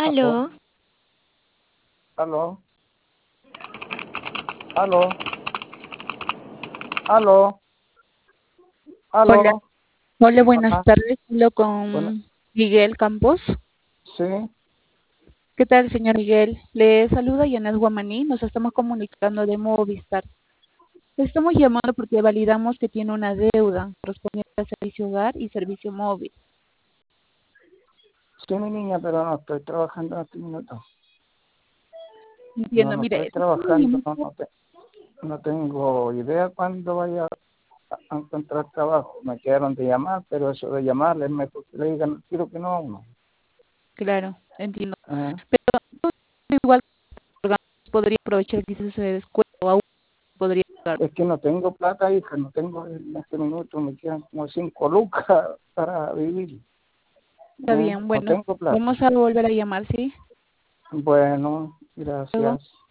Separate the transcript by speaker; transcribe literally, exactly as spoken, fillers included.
Speaker 1: ¿Aló?
Speaker 2: Aló,
Speaker 1: ¿Aló? ¿Aló? ¿Aló?
Speaker 3: Hola,
Speaker 1: ¿Aló?
Speaker 3: hola, buenas
Speaker 1: Hola.
Speaker 3: tardes. Hablo
Speaker 1: Bueno,
Speaker 3: con Miguel Campos.
Speaker 1: sí,
Speaker 3: ¿Qué tal, señor Miguel? Le saluda Yanet Guamaní. Nos estamos comunicando de Movistar. Le estamos llamando porque validamos que tiene una deuda correspondiente al servicio hogar y servicio móvil.
Speaker 1: sí, mi niña, pero no estoy trabajando en este minuto. No,
Speaker 3: Entiendo,
Speaker 1: no estoy
Speaker 3: mire,
Speaker 1: trabajando, no, no, te- no tengo idea cuándo vaya a, a encontrar trabajo. Me quedaron de llamar, pero eso de llamarles es mejor que le digan, quiero que no a uno.
Speaker 3: claro, entiendo.
Speaker 1: ¿Eh?
Speaker 3: Pero igual podría aprovechar quizás ese descuento o aún podría pagar.
Speaker 1: Es que no tengo plata, hija, no tengo en este minuto, me quedan como cinco lucas para vivir.
Speaker 3: Está
Speaker 1: ¿Eh?
Speaker 3: bien,
Speaker 1: No
Speaker 3: bueno,
Speaker 1: tengo plata.
Speaker 3: vamos a volver a llamar, ¿sí?
Speaker 1: Bueno,
Speaker 3: Luego.
Speaker 1: gracias.